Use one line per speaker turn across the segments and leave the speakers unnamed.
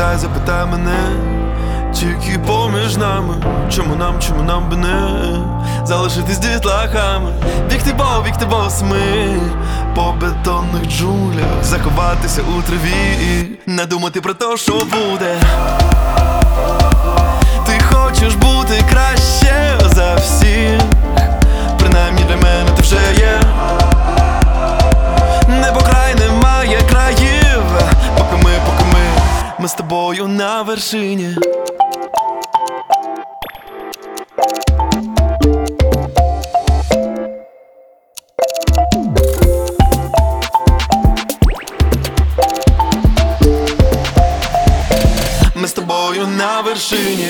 Запитай мене, тільки поміж нами. Чому нам би не залишитись дітлахами? Бігти босими по бетонних джунглях, заховатися у траві, не думати про те, що буде. Ти хочеш бути краще за всіх, принаймні для мене ти вже є. Небо край немає країв, поки ми з тобою на вершині. Ми з тобою на вершині.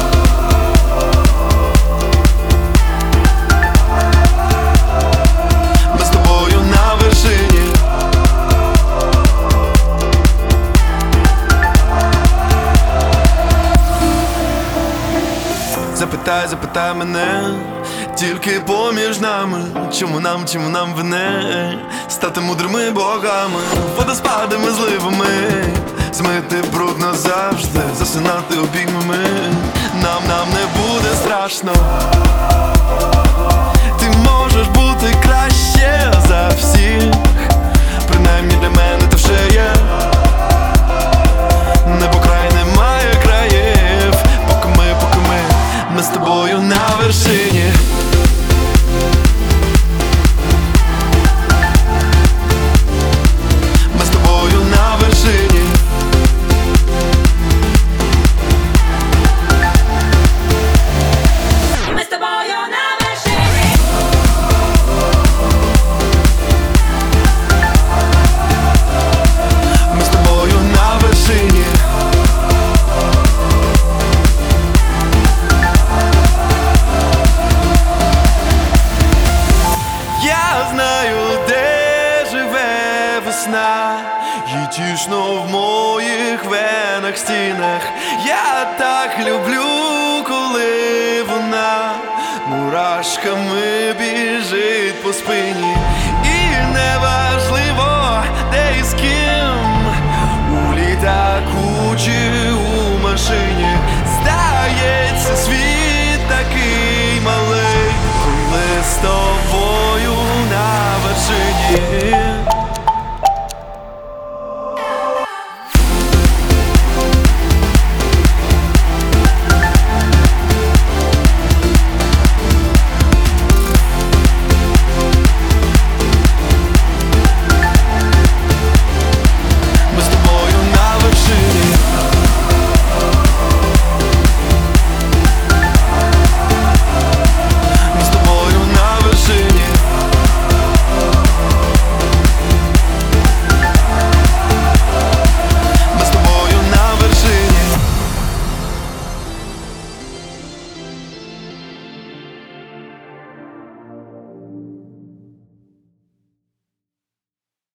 Ми з тобою на вершині. Запитай мене, тільки поміж нами. Чому нам вине стати мудрими богами, водоспадами, зливами, змити бруд назавжди, засинати обіймами. Нам не буде страшно. Ти можеш бути краще за всіх, принаймні для мене ти вже є. Небо край немає країв, поки ми з тобою на вершині. Ми з тобою на вершині.
Ми з тобою на вершині.
Ми з тобою на вершині. Я знаю, де живе весна, їй тішно в моїх венах, стінах. Я так люблю, коли вона мурашками біжить по спині. І не